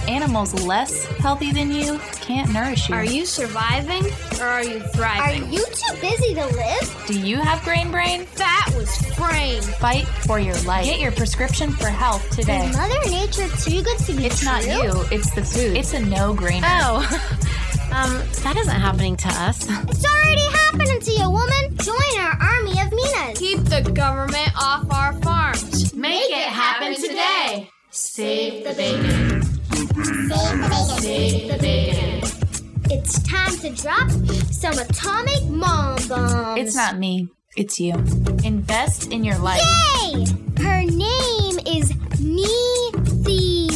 Animals less healthy than you can't nourish you. Are you surviving or are you thriving? Are you too busy to live? Do you have grain brain? That was frame. Fight for your life. Get your prescription for health today. Is Mother Nature too good to be It's true? not you, it's the food. It's a no-brainer. That isn't happening to us. It's already happening to you, woman. Join our army of Minas. Keep the government off our farms. Make it happen today. Save the bacon. Save the bacon. It's time to drop some atomic mom bombs. It's not me, it's you. Invest in your life. Yay! Her name is Neethi.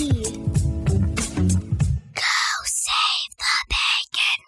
Go save the bacon,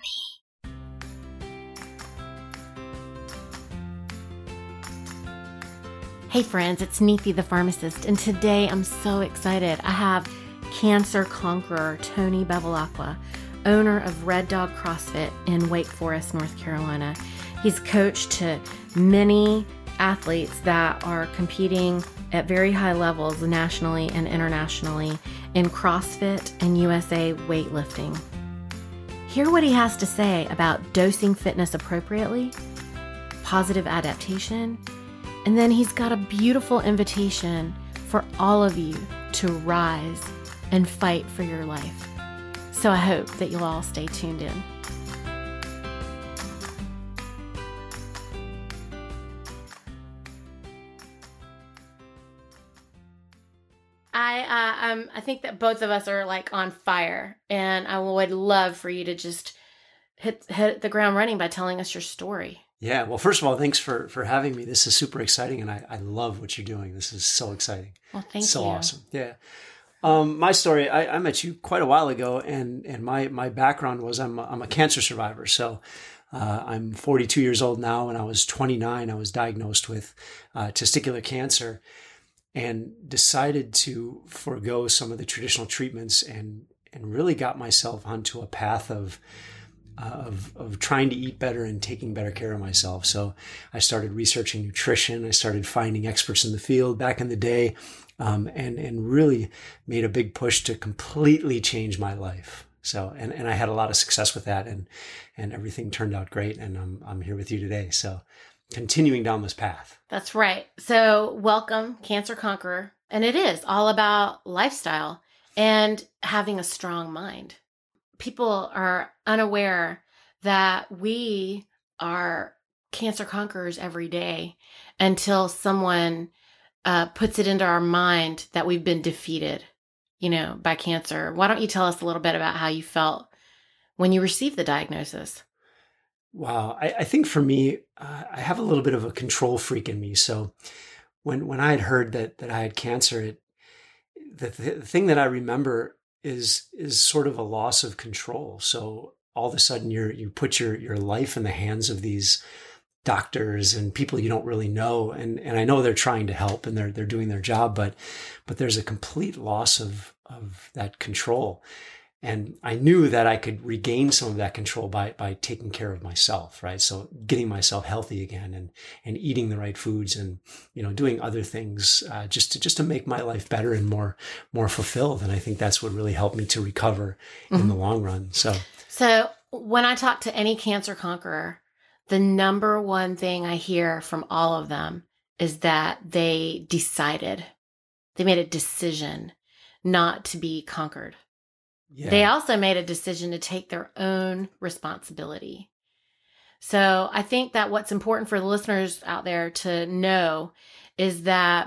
Mommy. Hey friends, it's Neethi the pharmacist, and today I'm so excited. I have cancer conqueror Tony Bevilacqua, owner of Red Dog CrossFit in Wake Forest, North Carolina. He's coached to many athletes that are competing at very high levels nationally and internationally in CrossFit and USA weightlifting. Hear what he has to say about dosing fitness appropriately, positive adaptation, and then he's got a beautiful invitation for all of you to rise and fight for your life. So I hope that you'll all stay tuned in. I think that both of us are like on fire, and I would love for you to just hit the ground running by telling us your story. Yeah. Well, first of all, thanks for having me. This is super exciting, and I love what you're doing. This is so exciting. Well, thank you. So awesome. Yeah. My story, I met you quite a while ago, and my background was I'm a cancer survivor. So I'm 42 years old now. When I was 29, I was diagnosed with testicular cancer and decided to forego some of the traditional treatments and really got myself onto a path of trying to eat better and taking better care of myself. So I started researching nutrition. I started finding experts in the field back in the day, and really made a big push to completely change my life. So, and I had a lot of success with that, and everything turned out great. And I'm here with you today. So continuing down this path. That's right. So welcome, Cancer Conqueror. And it is all about lifestyle and having a strong mind. People are unaware that we are cancer conquerors every day until someone puts it into our mind that we've been defeated, by cancer. Why don't you tell us a little bit about how you felt when you received the diagnosis? Wow. I think for me, I have a little bit of a control freak in me. So when I had heard that I had cancer, the thing that I remember is sort of a loss of control. So all of a sudden you put your life in the hands of these doctors and people you don't really know. And I know they're trying to help and they're doing their job, but there's a complete loss of that control. And I knew that I could regain some of that control by taking care of myself, right? So getting myself healthy again and eating the right foods and, doing other things, just to make my life better and more fulfilled. And I think that's what really helped me to recover in the long run. So when I talk to any cancer conqueror, the number one thing I hear from all of them is that they made a decision not to be conquered. Yeah. They also made a decision to take their own responsibility. So I think that what's important for the listeners out there to know is that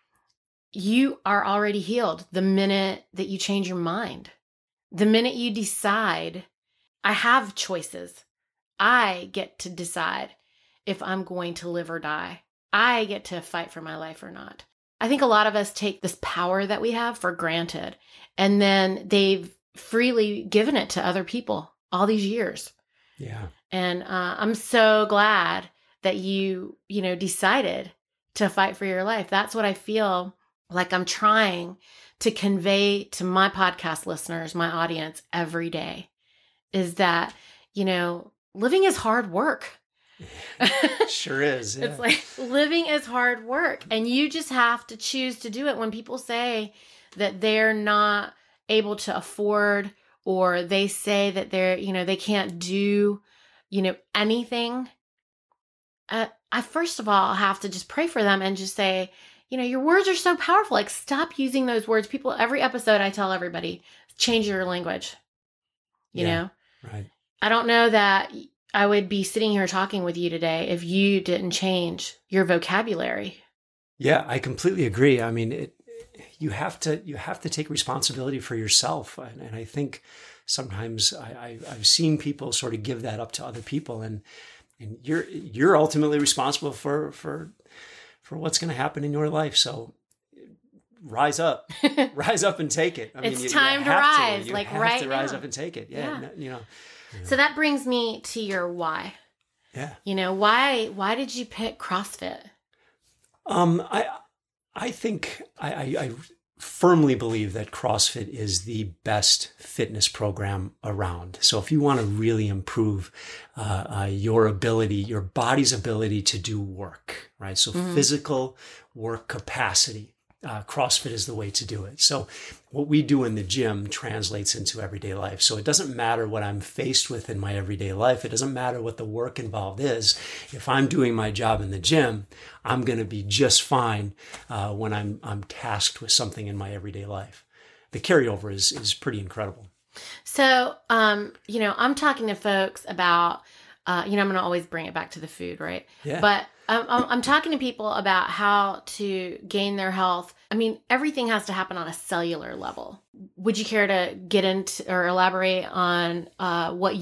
you are already healed the minute that you change your mind. The minute you decide, I have choices. I get to decide if I'm going to live or die. I get to fight for my life or not. I think a lot of us take this power that we have for granted, and then they've freely given it to other people all these years. Yeah. And I'm so glad that you decided to fight for your life. That's what I feel like I'm trying to convey to my podcast listeners, my audience every day, is that, living is hard work. Sure is. Yeah. It's like living is hard work, and you just have to choose to do it. When people say that they're not able to afford, or they say that they're, they can't do, anything, I first of all have to just pray for them and just say, your words are so powerful. Like, stop using those words. People, every episode I tell everybody, change your language, you know? Right. I don't know that I would be sitting here talking with you today if you didn't change your vocabulary. Yeah, I completely agree. I mean, you have to take responsibility for yourself. And I think sometimes I've seen people sort of give that up to other people, and you're ultimately responsible for what's going to happen in your life. So rise up and take it. I mean, it's time to rise, You like have right to rise now. up and take it. Yeah. So that brings me to your why. Yeah. Why did you pick CrossFit? I think I firmly believe that CrossFit is the best fitness program around. So if you want to really improve your body's ability to do work, right? So physical work capacity, CrossFit is the way to do it. So what we do in the gym translates into everyday life. So it doesn't matter what I'm faced with in my everyday life. It doesn't matter what the work involved is. If I'm doing my job in the gym, I'm going to be just fine when I'm tasked with something in my everyday life. The carryover is pretty incredible. So, I'm talking to folks about, I'm going to always bring it back to the food, right? Yeah. But I'm talking to people about how to gain their health. I mean, everything has to happen on a cellular level. Would you care to get into or elaborate on what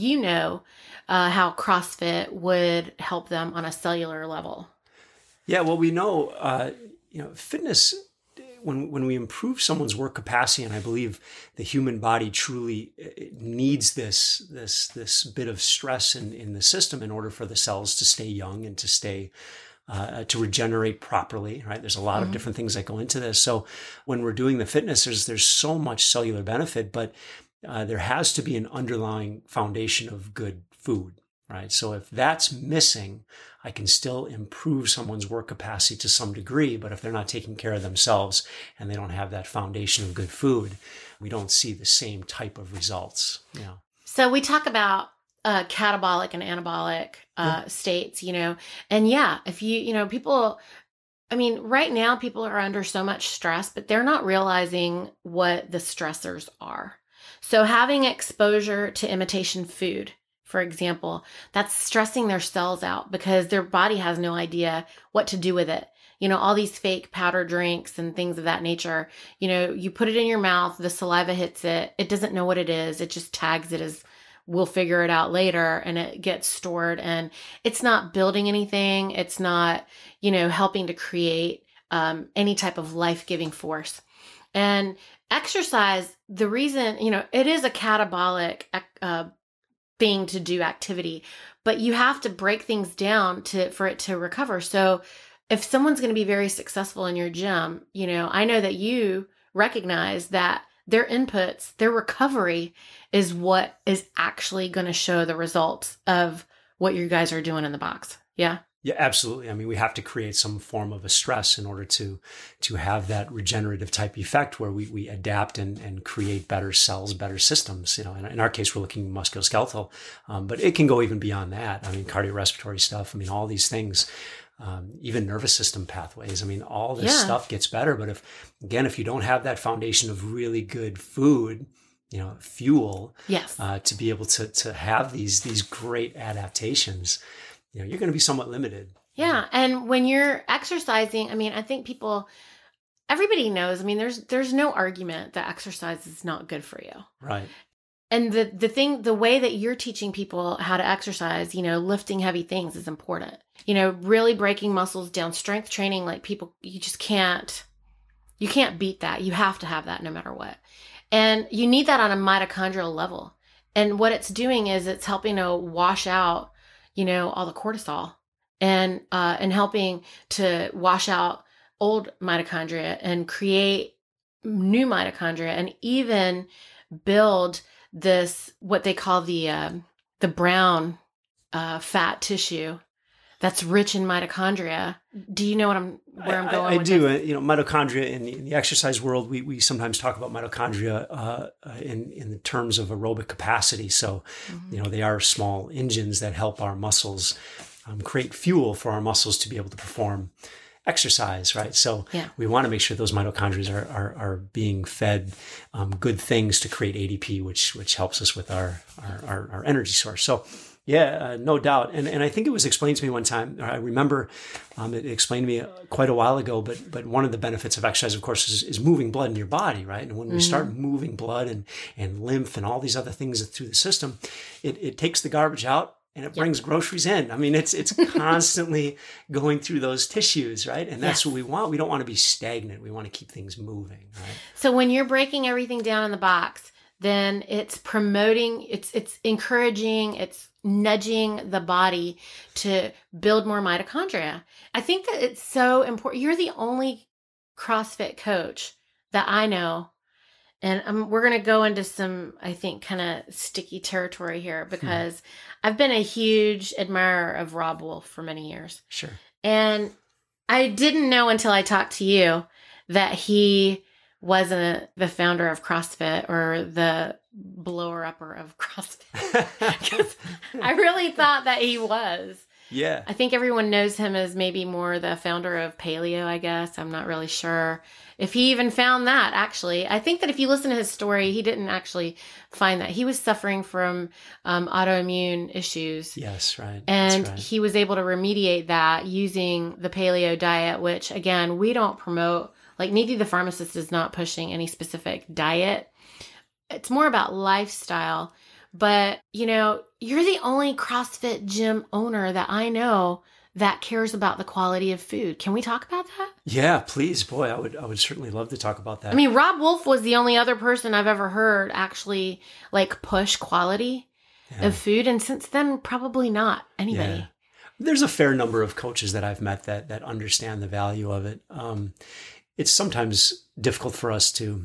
how CrossFit would help them on a cellular level? Yeah, well, we know, fitness, when we improve someone's work capacity, and I believe the human body truly needs this bit of stress in the system in order for the cells to stay young and to stay to regenerate properly, right? There's a lot of different things that go into this. So when we're doing the fitness, there's so much cellular benefit, but there has to be an underlying foundation of good food, right? So if that's missing, I can still improve someone's work capacity to some degree, but if they're not taking care of themselves and they don't have that foundation of good food, we don't see the same type of results. Yeah. So we talk about catabolic and anabolic states, and if people, right now people are under so much stress, but they're not realizing what the stressors are. So having exposure to imitation food, for example, that's stressing their cells out because their body has no idea what to do with it. All these fake powder drinks and things of that nature, you put it in your mouth, the saliva hits it. It doesn't know what it is. It just tags it as we'll figure it out later, and it gets stored, and it's not building anything. It's not, helping to create any type of life-giving force. And exercise, the reason, it is a catabolic thing to do activity, but you have to break things down for it to recover. So if someone's going to be very successful in your gym, I know that you recognize that their inputs, their recovery is what is actually going to show the results of what you guys are doing in the box. Yeah. Yeah, absolutely. I mean, we have to create some form of a stress in order to have that regenerative type effect where we adapt and create better cells, better systems. In our case, we're looking musculoskeletal, but it can go even beyond that. I mean, cardiorespiratory stuff. I mean, all these things, even nervous system pathways. I mean, all this stuff gets better. But if you don't have that foundation of really good food, fuel, to be able to have these great adaptations, you're going to be somewhat limited. Yeah. And when you're exercising, I think everybody knows, there's no argument that exercise is not good for you. Right. And the way that you're teaching people how to exercise, lifting heavy things is important. Really breaking muscles down, strength training, like people, you can't beat that. You have to have that no matter what. And you need that on a mitochondrial level. And what it's doing is it's helping to wash out, all the cortisol and helping to wash out old mitochondria and create new mitochondria and even build this, what they call the brown fat tissue that's rich in mitochondria. Do you know where I'm going? I with do. this? Mitochondria in the exercise world, we sometimes talk about mitochondria in the terms of aerobic capacity. So, they are small engines that help our muscles create fuel for our muscles to be able to perform exercise, right? So we want to make sure those mitochondria are being fed good things to create ADP, which helps us with our energy source. So no doubt. And I think it was explained to me one time. I remember it explained to me quite a while ago, but one of the benefits of exercise, of course, is moving blood in your body, right? And when we start moving blood and lymph and all these other things through the system, it takes the garbage out and it brings groceries in. I mean, it's constantly going through those tissues, right? And that's what we want. We don't want to be stagnant. We want to keep things moving, right? So when you're breaking everything down in the box, then it's promoting, it's encouraging, it's nudging the body to build more mitochondria. I think that it's so important. You're the only CrossFit coach that I know. And we're going to go into some, I think, kind of sticky territory here because I've been a huge admirer of Robb Wolf for many years. Sure. And I didn't know until I talked to you that he wasn't the founder of CrossFit or the blower-upper of CrossFit. Because I really thought that he was. Yeah. I think everyone knows him as maybe more the founder of paleo, I guess. I'm not really sure if he even found that, actually. I think that if you listen to his story, he didn't actually find that. He was suffering from autoimmune issues. Yes, right. And That's right. he was able to remediate that using the paleo diet, which, again, we don't promote. Like, Needy the Pharmacist is not pushing any specific diet. It's more about lifestyle. But, you're the only CrossFit gym owner that I know that cares about the quality of food. Can we talk about that? Yeah, please. Boy, I would certainly love to talk about that. I mean, Robb Wolf was the only other person I've ever heard actually push quality of food. And since then, probably not anybody. Yeah. There's a fair number of coaches that I've met that understand the value of it. It's sometimes difficult for us to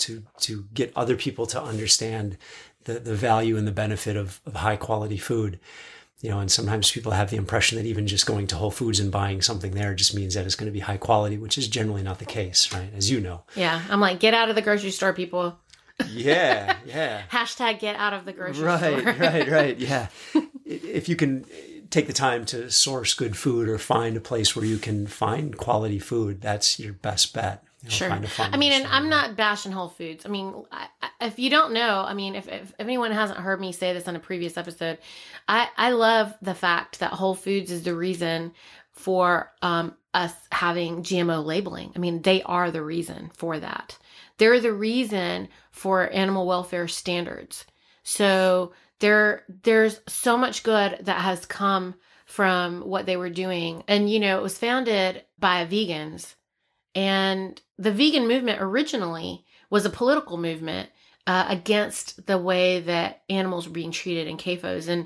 get other people to understand the value and the benefit of high quality food. And sometimes people have the impression that even just going to Whole Foods and buying something there just means that it's going to be high quality, which is generally not the case, right? As you know. Yeah. I'm like, get out of the grocery store, people. Yeah. Hashtag get out of the grocery store. Right. Yeah. If you can take the time to source good food or find a place where you can find quality food, that's your best bet. Sure. I mean, and I'm not bashing Whole Foods. I mean, if you don't know, I mean, if anyone hasn't heard me say this on a previous episode, I love the fact that Whole Foods is the reason for us having GMO labeling. I mean, they are the reason for that. They're the reason for animal welfare standards. So there's so much good that has come from what they were doing. And, it was founded by vegans. And the vegan movement originally was a political movement against the way that animals were being treated in CAFOs. And,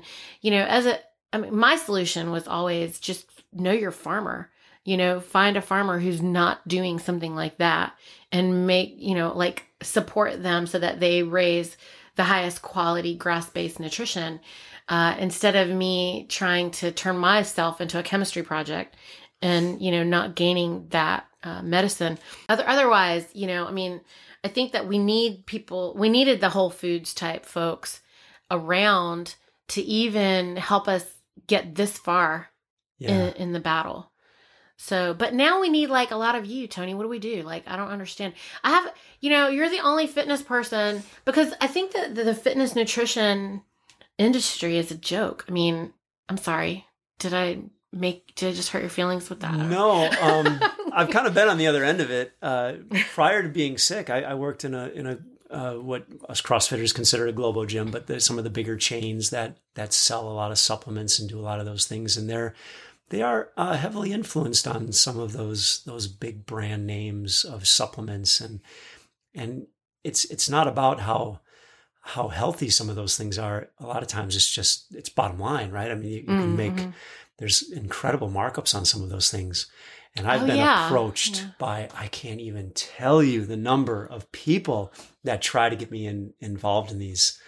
my solution was always just know your farmer, find a farmer who's not doing something like that and make, support them so that they raise the highest quality grass-based nutrition instead of me trying to turn myself into a chemistry project and, not gaining that medicine. Otherwise, I think that we needed the Whole Foods type folks around to even help us get this far in the battle. So, but now we need a lot of you, Tony. What do we do? I don't understand. You're the only fitness person because I think that the fitness nutrition industry is a joke. I mean, I'm sorry. Did I just hurt your feelings with that? No, I've kind of been on the other end of it. Prior to being sick, I worked in a what us CrossFitters consider a Globo gym, but there's some of the bigger chains that sell a lot of supplements and do a lot of those things, and they are heavily influenced on some of those big brand names of supplements, and it's not about how healthy some of those things are. A lot of times it's bottom line, right? I mean, you can make. There's incredible markups on some of those things. And I've been approached by, I can't even tell you the number of people that try to get me involved in these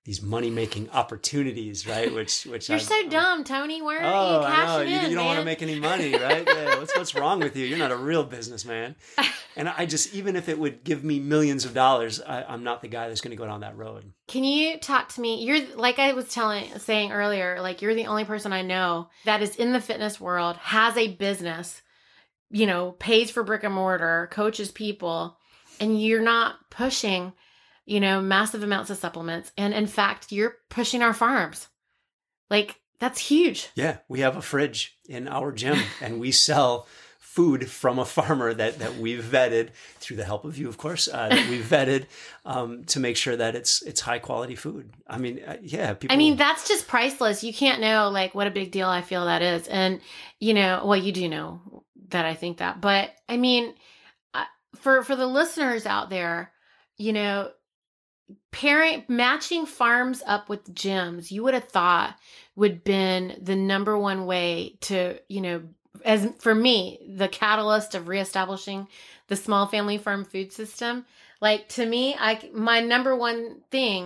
these money-making opportunities, right? Which you're so dumb, Tony. Why aren't you I cashing know. in, You don't want to man? make any money, right? Yeah, what's wrong with you? You're not a real businessman. And I just, even if it would give me millions of dollars, I'm not the guy that's going to go down that road. Can you talk to me? You're, like I was saying earlier, like you're the only person I know that is in the fitness world, has a business, you know, pays for brick and mortar, coaches people, and you're not pushing, you know, massive amounts of supplements. And in fact, you're pushing our farms. Like, that's huge. Yeah, we have a fridge in our gym and we sell food from a farmer that we've vetted through the help of you, of course, that we've vetted to make sure that it's high quality food. I mean, people. That's just priceless. You can't know like what a big deal I feel that is. And, you know, well, you do know that I think that, but I mean, for the listeners out there, you know, matching farms up with gyms, you would have thought would been the number one way to, you know, as for me, the catalyst of reestablishing the small family farm food system. Like to me, my number one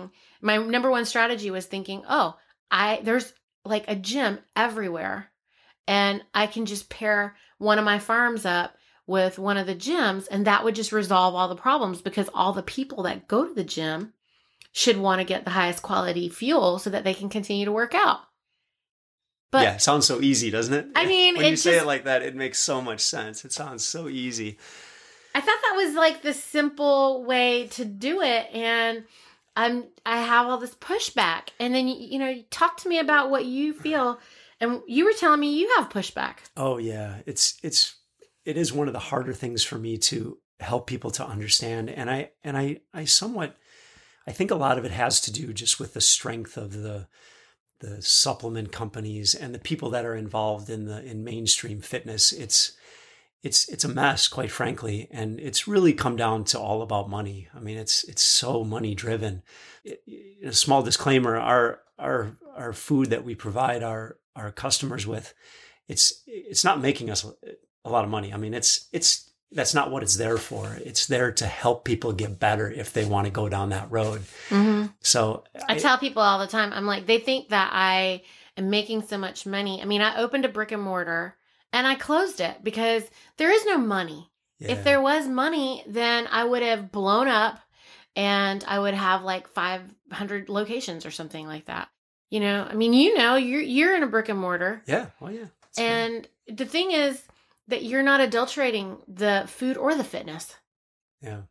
strategy was thinking, there's like a gym everywhere and I can just pair one of my farms up with one of the gyms and that would just resolve all the problems because all the people that go to the gym should want to get the highest quality fuel so that they can continue to work out. But yeah, it sounds so easy, doesn't it? I mean, when you say it like that, it makes so much sense. It sounds so easy. I thought that was like the simple way to do it. And I have all this pushback. And then, you know, talk to me about what you feel. And you were telling me you have pushback. Oh yeah. It is one of the harder things for me to help people to understand. And I think a lot of it has to do just with the strength of the supplement companies and the people that are involved in mainstream fitness. It's a mess, quite frankly. And it's really come down to all about money. I mean, it's so money driven. A small disclaimer, our food that we provide our customers with, it's not making us a lot of money. I mean, that's not what it's there for. It's there to help people get better if they want to go down that road. Mm-hmm. So I tell people all the time, I'm like, they think that I am making so much money. I mean, I opened a brick and mortar and I closed it because there is no money. Yeah. If there was money, then I would have blown up and I would have like 500 locations or something like that. You know, I mean, you know, you're in a brick and mortar. Yeah. Well, yeah. And the thing is, that you're not adulterating the food or the fitness. Yeah.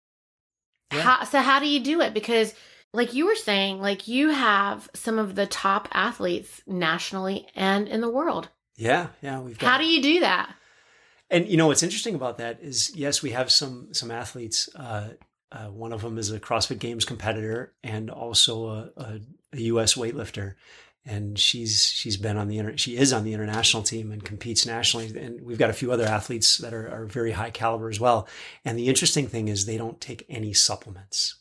So how do you do it? Because like you were saying, like you have some of the top athletes nationally and in the world. Yeah. How do you do that? And you know, what's interesting about that is, yes, we have some athletes. One of them is a CrossFit Games competitor and also a U.S. weightlifter. And she is on the international team and competes nationally. And we've got a few other athletes that are very high caliber as well. And the interesting thing is they don't take any supplements.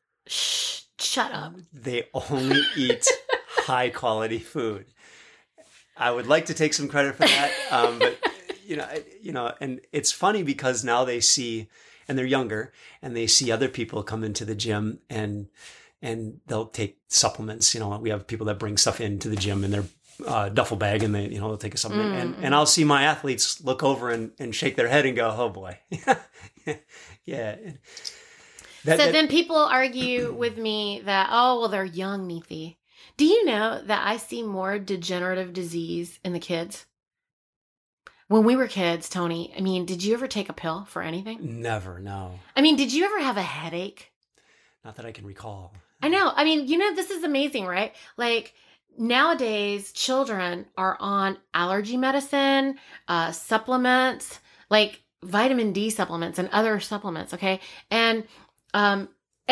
Shut up. They only eat high quality food. I would like to take some credit for that. But you know, and it's funny because now they see, and they're younger and they see other people come into the gym and they'll take supplements. You know, we have people that bring stuff into the gym in their duffel bag and they'll take a supplement. And I'll see my athletes look over and shake their head and go, oh boy. Yeah. Then people argue with me that, oh, well, they're young, Neethi. Do you know that I see more degenerative disease in the kids? When we were kids, Tony, I mean, did you ever take a pill for anything? Never, no. I mean, did you ever have a headache? Not that I can recall. I know. I mean, you know, this is amazing, right? Like nowadays, children are on allergy medicine, supplements, like vitamin D supplements and other supplements. Okay. And I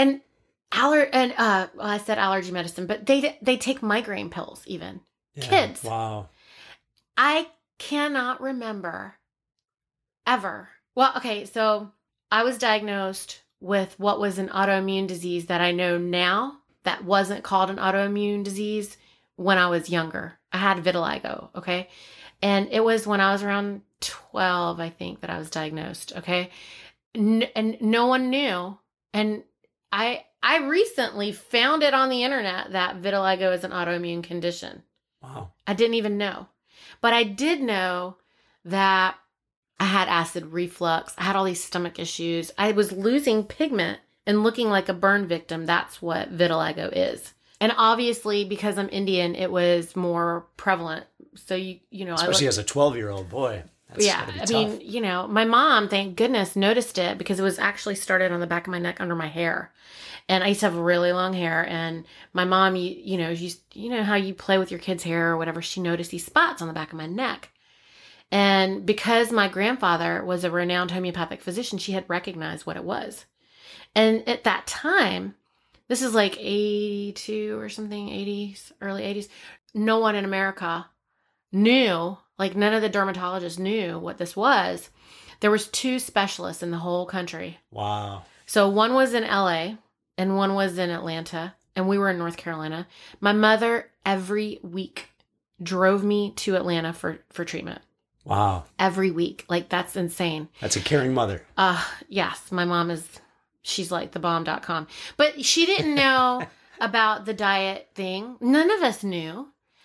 said allergy medicine, but they take migraine pills even. Yeah. Kids. Wow. I cannot remember ever. Well, okay. So I was diagnosed with what was an autoimmune disease that I know now that wasn't called an autoimmune disease when I was younger. I had vitiligo, okay? And it was when I was around 12, I think, that I was diagnosed, okay? And no one knew. And I I recently found it on the internet that vitiligo is an autoimmune condition. Wow. I didn't even know. But I did know that I had acid reflux. I had all these stomach issues. I was losing pigment and looking like a burn victim. That's what vitiligo is. And obviously, because I'm Indian, it was more prevalent. So, especially as a 12-year-old boy. That's gotta be tough. My mom, thank goodness, noticed it because it was actually started on the back of my neck under my hair. And I used to have really long hair. And my mom, you know how you play with your kid's hair or whatever, she noticed these spots on the back of my neck. And because my grandfather was a renowned homeopathic physician, she had recognized what it was. And at that time, this is like 82 or something, 80s, early 80s. No one in America knew, like none of the dermatologists knew what this was. There was 2 specialists in the whole country. Wow. So one was in LA and one was in Atlanta, and we were in North Carolina. My mother every week drove me to Atlanta for treatment. Wow. Every week. Like, that's insane. That's a caring mother. Yes. My mom she's like thebomb.com. But she didn't know about the diet thing. None of us knew.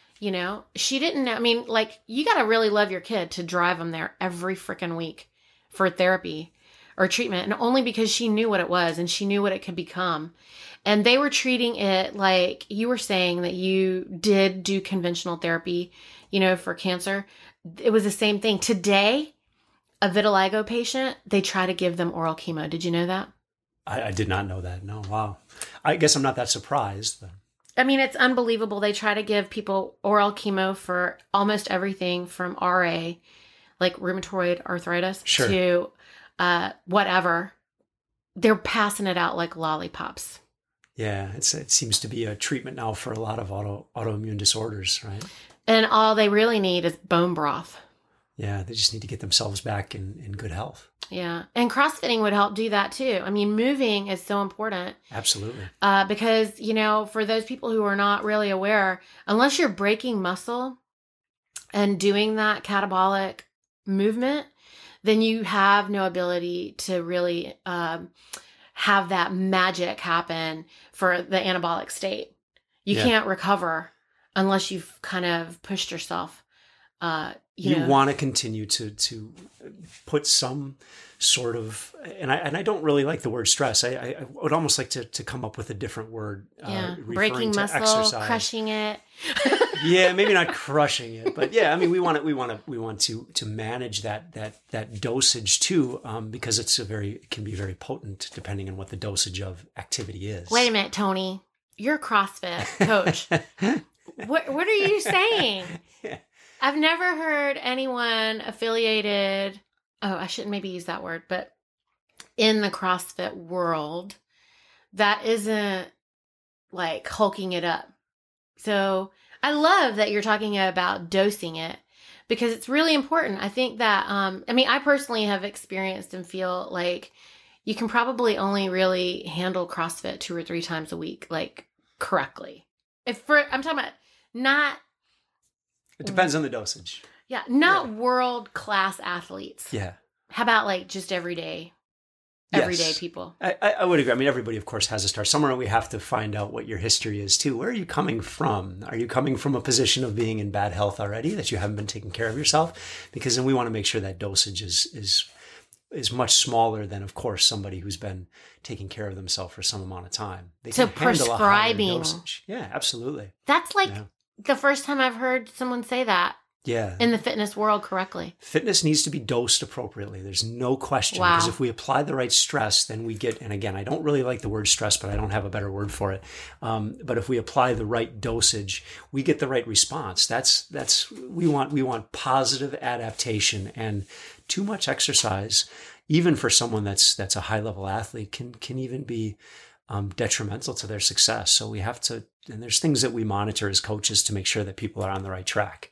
She didn't know. I mean, like, you got to really love your kid to drive them there every freaking week for therapy or treatment. And only because she knew what it was and she knew what it could become. And they were treating it like you were saying that you did do conventional therapy, for cancer. It was the same thing. Today, a vitiligo patient, they try to give them oral chemo. Did you know that? I did not know that. No. Wow. I guess I'm not that surprised. But... I mean, it's unbelievable. They try to give people oral chemo for almost everything from RA, like rheumatoid arthritis, sure, to whatever. They're passing it out like lollipops. Yeah, it seems to be a treatment now for a lot of autoimmune disorders, right? And all they really need is bone broth. Yeah, they just need to get themselves back in good health. Yeah. And CrossFitting would help do that too. I mean, moving is so important. Absolutely. Because, for those people who are not really aware, unless you're breaking muscle and doing that catabolic movement, then you have no ability to really have that magic happen for the anabolic state. You can't recover unless you've kind of pushed yourself. You want to continue to put some sort of, and I don't really like the word stress. I would almost like to come up with a different word. Breaking to muscle, exercise. Crushing it. Yeah, maybe not crushing it, but yeah, I mean, we want to manage that dosage too, because it can be very potent depending on what the dosage of activity is. Wait a minute, Tony, you're a CrossFit coach. What are you saying? Yeah. I've never heard anyone affiliated, I shouldn't maybe use that word, but in the CrossFit world that isn't like hulking it up. So I love that you're talking about dosing it because it's really important. I think that, I personally have experienced and feel like you can probably only really handle CrossFit 2 or 3 times a week, like correctly. I'm talking about not... It depends on the dosage. Yeah, not world-class athletes. Yeah. How about like just everyday people? I would agree. I mean, everybody, of course, has a start. Somewhere we have to find out what your history is too. Where are you coming from? Are you coming from a position of being in bad health already, that you haven't been taking care of yourself? Because then we want to make sure that dosage is much smaller than, of course, somebody who's been taking care of themselves for some amount of time. They so can handle a higher prescribing. dosage. Yeah, absolutely. That's like the first time I've heard someone say that. Yeah. In the fitness world correctly. Fitness needs to be dosed appropriately. There's no question. Wow. Because if we apply the right stress, then we get, and again, I don't really like the word stress, but I don't have a better word for it. But if we apply the right dosage, we get the right response. We want positive adaptation, and too much exercise, even for someone that's a high level athlete, can even be detrimental to their success. So we have to, and there's things that we monitor as coaches to make sure that people are on the right track.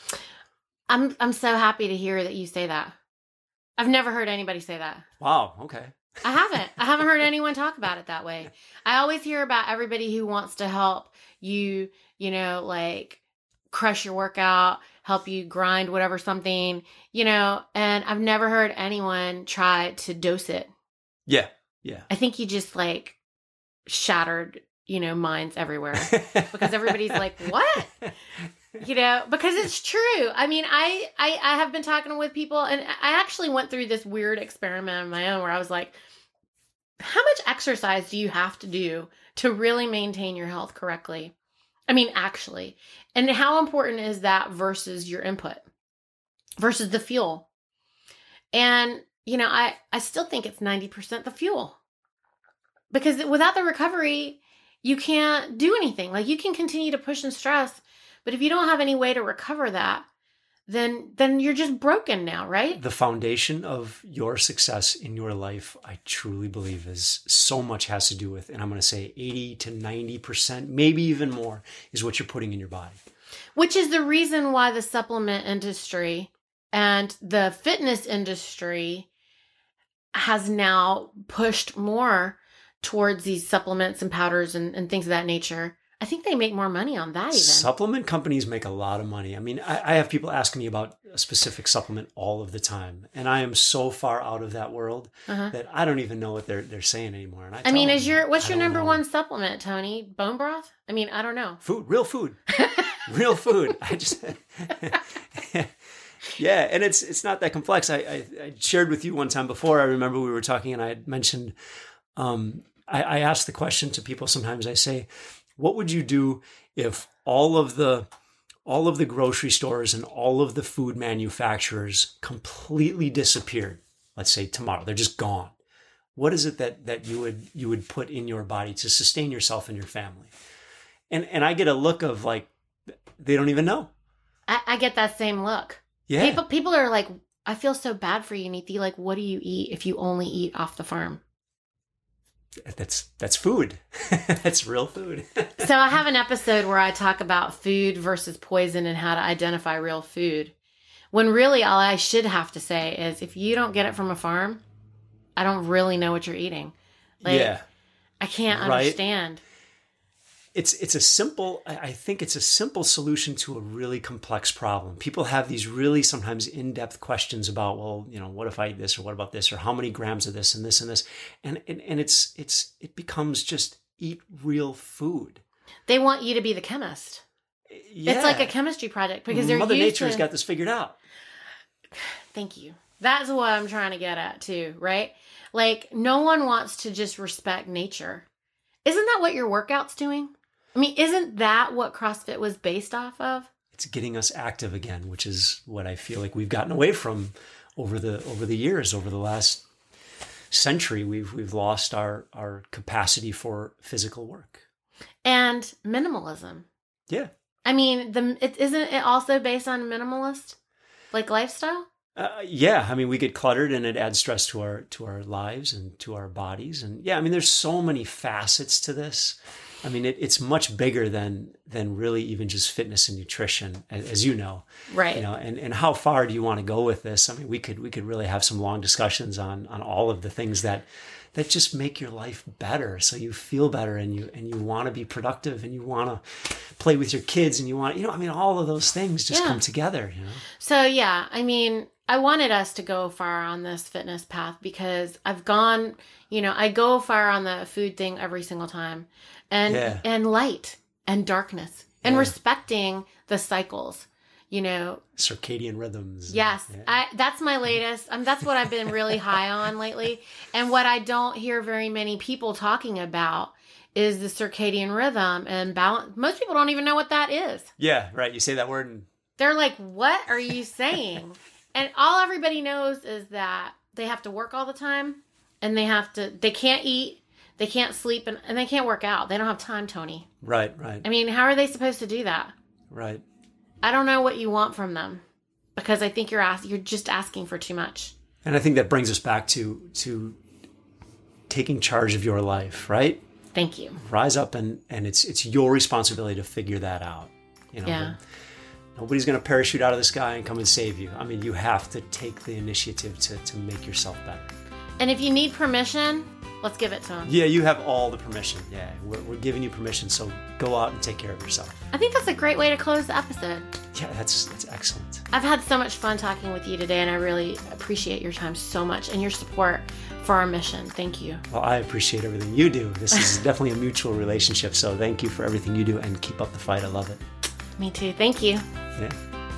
I'm so happy to hear that you say that. I've never heard anybody say that. Wow. Okay. I haven't heard anyone talk about it that way. I always hear about everybody who wants to help you, like crush your workout, help you grind whatever something, and I've never heard anyone try to dose it. Yeah. Yeah. I think you just like shattered, minds everywhere because everybody's like, what? Because it's true. I mean, I have been talking with people, and I actually went through this weird experiment of my own where I was like, how much exercise do you have to do to really maintain your health correctly? I mean, actually. And how important is that versus your input, versus the fuel? And, I still think it's 90% the fuel. Because without the recovery, you can't do anything. Like, you can continue to push and stress, but if you don't have any way to recover that, then you're just broken now, right? The foundation of your success in your life, I truly believe, is so much has to do with, and I'm going to say 80 to 90%, maybe even more, is what you're putting in your body. Which is the reason why the supplement industry and the fitness industry has now pushed more towards these supplements and powders and things of that nature. I think they make more money on that even. Supplement companies make a lot of money. I mean, I have people asking me about a specific supplement all of the time. And I am so far out of that world that I don't even know what they're saying anymore. And what's your number one supplement, Tony? Bone broth? I mean, I don't know. Food, real food. Real food. Yeah, and it's not that complex. I shared with you one time before. I remember we were talking and I had mentioned, I asked the question to people sometimes. I say, what would you do if all of the grocery stores and all of the food manufacturers completely disappeared? Let's say tomorrow, they're just gone. What is it that you would put in your body to sustain yourself and your family? And I get a look of like, they don't even know. I get that same look. Yeah. People are like, I feel so bad for you, Neethi. Like, what do you eat if you only eat off the farm? That's food. That's real food. So I have an episode where I talk about food versus poison and how to identify real food. When really all I should have to say is, if you don't get it from a farm, I don't really know what you're eating. Like, I can't understand. I think it's a simple solution to a really complex problem. People have these really sometimes in-depth questions about, well, what if I eat this, or what about this, or how many grams of this and this and this, and it becomes just eat real food. They want you to be the chemist. Yeah. It's like a chemistry project because they're Mother Nature's got this figured out. Thank you. That's what I'm trying to get at too, right? Like, no one wants to just respect nature. Isn't that what your workout's doing? I mean, isn't that what CrossFit was based off of? It's getting us active again, which is what I feel like we've gotten away from over the years, over the last century. We've lost our capacity for physical work. And minimalism. Yeah. I mean, isn't it also based on minimalist like lifestyle? Yeah, I mean, we get cluttered and it adds stress to our lives and to our bodies. And yeah, I mean, there's so many facets to this. I mean, it's much bigger than really even just fitness and nutrition, as you know. Right. And how far do you want to go with this? I mean, we could really have some long discussions on all of the things that just make your life better, so you feel better and you want to be productive and you want to play with your kids and you want, I mean, all of those things just come together, So yeah, I mean, I wanted us to go far on this fitness path because I've gone, I go far on the food thing every single time, and light and darkness and respecting the cycles, circadian rhythms. Yes. That's my latest. That's what I've been really high on lately. And what I don't hear very many people talking about is the circadian rhythm and balance. Most people don't even know what that is. Yeah, right. You say that word and they're like, what are you saying? And all everybody knows is that they have to work all the time and they can't eat, they can't sleep, and they can't work out. They don't have time, Tony. Right. I mean, how are they supposed to do that? Right. I don't know what you want from them because I think you're just asking for too much. And I think that brings us back to taking charge of your life, right? Thank you. Rise up and it's your responsibility to figure that out. Yeah. Nobody's going to parachute out of the sky and come and save you. I mean, you have to take the initiative to make yourself better. And if you need permission, let's give it to them. Yeah, you have all the permission. Yeah, we're giving you permission, so go out and take care of yourself. I think that's a great way to close the episode. Yeah, that's excellent. I've had so much fun talking with you today, and I really appreciate your time so much and your support for our mission. Thank you. Well, I appreciate everything you do. This is definitely a mutual relationship, so thank you for everything you do, and keep up the fight. I love it. Me too. Thank you. Yeah.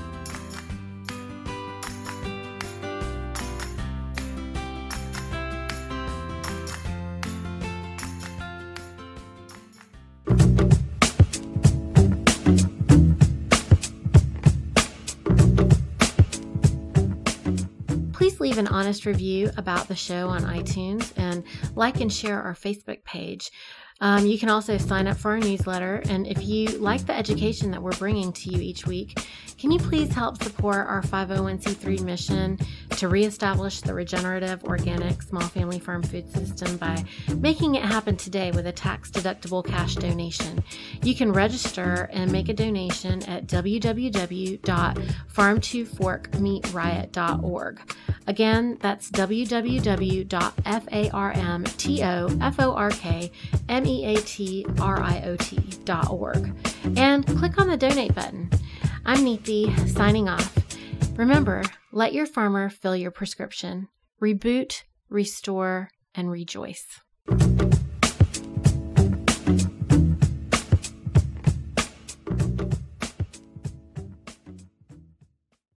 Please leave an honest review about the show on iTunes and like and share our Facebook page. You can also sign up for our newsletter. And if you like the education that we're bringing to you each week, can you please help support our 501c3 mission to reestablish the regenerative, organic, small family farm food system by making it happen today with a tax-deductible cash donation? You can register and make a donation at www.farm2forkmeatriot.org. Again, that's www.farmmeatriot.org. And click on the donate button. I'm Neethi, signing off. Remember, let your farmer fill your prescription. Reboot, restore, and rejoice.